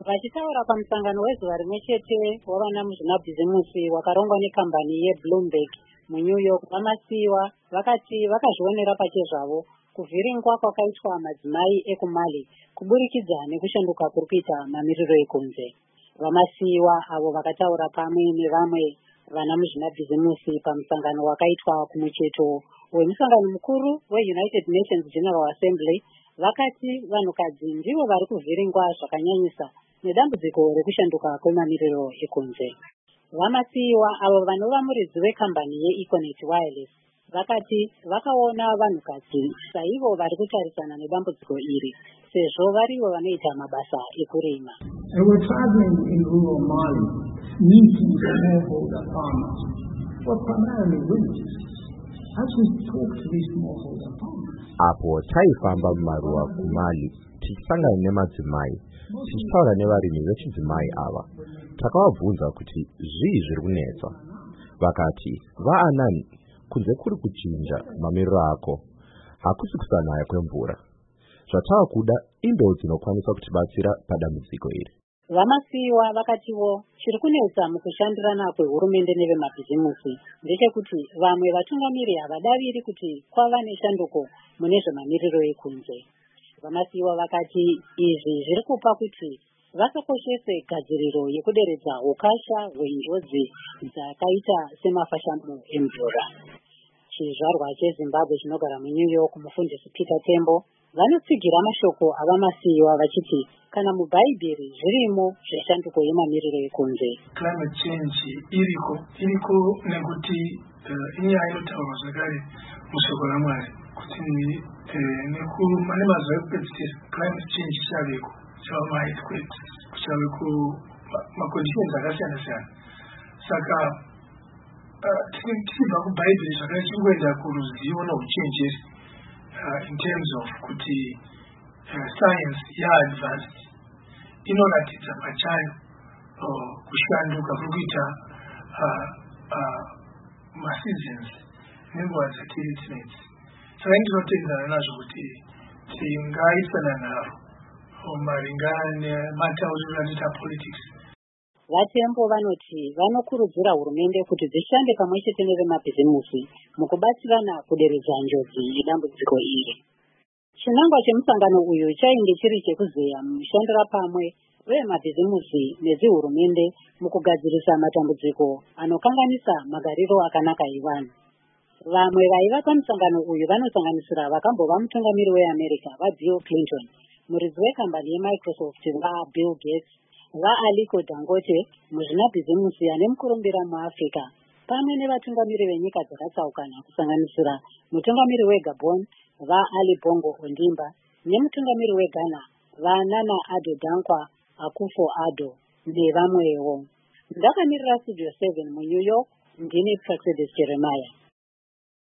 Vachitaura pamusangano wezuva rimwe chete wavana muzvinabhizimusi wakarongwa nekambani yeBloomberg muNew York, vamasiyiwa vakati vakazvionera pachezvavo kuvhiringwa kwakaitwa madzimai ekumali kuburikidza nekushanduka kuri kuita mamiriro ekunze. Vamasiyiwa avo vakataura pamwe nevamwe vana muzvinabhizimusi pamusangano wakaitwa kumucheto wemusangano mukuru weUnited Nations General Assembly vakati vanhukadzi ndivo vari kuvhiringwa zvakanyanyisa nedambudziko rekushanduka kwemamiriro ekunze. Vamasiyiwa avo vanova muridzi wekambani yeEconet Wireless vakati vakaona vanhukadzi saivo vari kutarisana nedambudziko iri sezvo varivo vanoita mabasa ekurima. And we're traveling in rural Mali, meeting smallholder farmers, who are primarily women. As we talk to these smallholder farmers, apo taifamba mumaruwa kuMali tichisangana nemadzimai tichitaura nevarimi vechidzimai ava, takavabvunza kuti zvii zviri kunetsa. Vakati vaanani kunze kuri kuchinja mamiriro ako, hakusi kusanaya kwemvura. Zvatava kuda indoo dzinokwanisa kutibatsira padambudziko iri. Vamasiyiwa vakatiwo chiri kunetsa mukushandirana kwehurumende nevemabhizimusi ndechekuti vamwe vatungamiri havadaviri kuti kwava neshanduko mune zvemamiriro ekunze. Vamasiyiwa vakati izvi zviri kupa kuti vasakoshese gadziriro yekuderedza ukasha hwenjodzi dzakaita semafashamo emvura. Chizvarwa cheZimbabwe chinogara muNew York, mufundisi Peter Tembo, vanotsigira mashoko avamasiyiwa vachiti kana mubhaibheri zvirimo zveshanduko yemamiriro ekunze. Climate change iriko nekuti inyaya inotaurwa zvakare mushoko raMwari kuti mane mazuva ekupedzisira climate change ichaveko, kuchava maearthquakes, kuchaveko maconditions akasiyana siyana. Saka tichibva kubhaibheri zvakare tichingoenda kuruzivo nouchenjeri in terms of kuti science yaadvanced inoratidza pachayo kushanduka kuri kuita maseasons nenguva dzatiri tinedzi. Saka ndinotendana nazvo kuti tingaisana nharo maringana nematauriro anoita politics. Vatembo vanoti vanokurudzira hurumende kuti dzishande pamwe chete nevemabhizimusi mukubatsirana kuderedza njodzi yedambudziko iri. Chinangwa chemusangano uyu chainge chiri chekuzeya mushandira pamwe vemabhizimusi nedzihurumende mukugadzirisa matambudziko anokanganisa magariro akanaka evanhu. Vamwe vaiva pamusangano uyu vanosanganisira vakambova mutungamiri weAmerica vaBill Clinton, muridzi wekambani yeMicrosoft vaBill Gates, vaAliko Dangote, muzvinabhizimusi ane mukurumbira muAfrica, pamwe nevatungamiri venyika dzakatsaukana kusanganisira mutungamiri weGabon vaAli Bongo Ondimba nemutungamiri weGhana vaNana Addo Dankwa Akufo-Addo nevamwewo. Ndakamirira Studio 7 muNew York, ndini Praxedis Jeremiah.